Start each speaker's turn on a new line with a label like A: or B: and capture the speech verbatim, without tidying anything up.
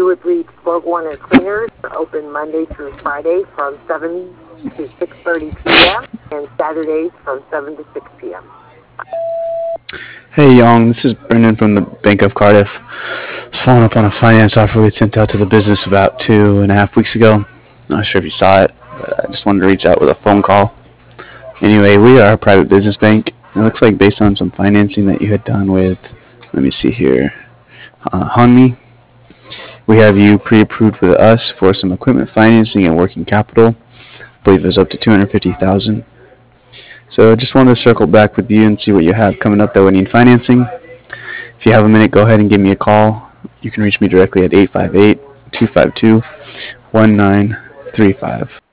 A: you would reach BorgWarner Cleaners, open Monday through Friday from seven to six thirty p m and Saturdays from seven to six p m
B: Hey Young, this is Brendan from the Bank of Cardiff. Just following up on a finance offer we sent out to the business about two and a half weeks ago. Not sure if you saw it, but I just wanted to reach out with a phone call. Anyway, we are a private business bank. It looks like based on some financing that you had done with, let me see here, uh, Hanmi, we have you pre-approved with us for some equipment financing and working capital. I believe it was up to two hundred fifty thousand dollars. So just wanted to circle back with you and see what you have coming up that would need financing. If you have a minute, go ahead and give me a call. You can reach me directly at eight five eight, two five two, one nine three five.